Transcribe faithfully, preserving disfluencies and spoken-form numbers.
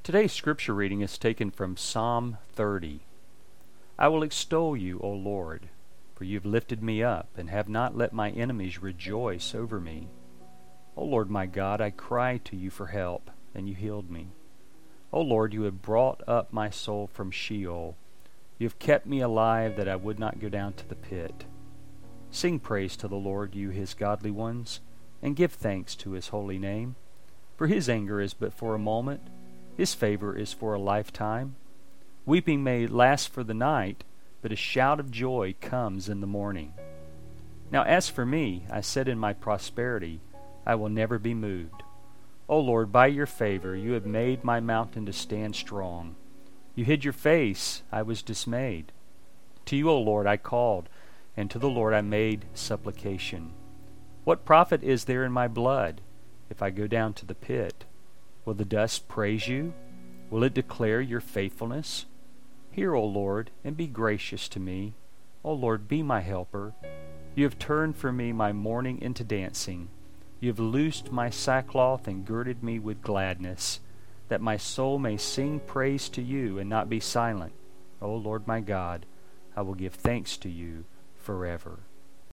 Today's scripture reading is taken from Psalm thirty. I will extol you, O Lord, for you have lifted me up, and have not let my enemies rejoice over me. O Lord my God, I cried to you for help, and you healed me. O Lord, you have brought up my soul from Sheol. You have kept me alive, that I would not go down to the pit. Sing praise to the Lord, you his godly ones, and give thanks to his holy name. For his anger is but for a moment, his favor is for a lifetime. Weeping may last for the night, but a shout of joy comes in the morning. Now as for me, I said in my prosperity, I will never be moved. O Lord, by your favor you have made my mountain to stand strong. You hid your face, I was dismayed. To you, O Lord, I called, and to the Lord I made supplication. What profit is there in my blood, if I go down to the pit? Will the dust praise you? Will it declare your faithfulness? Hear, O Lord, and be gracious to me. O Lord, be my helper. You have turned for me my mourning into dancing. You have loosed my sackcloth and girded me with gladness, that my soul may sing praise to you and not be silent. O Lord my God, I will give thanks to you forever.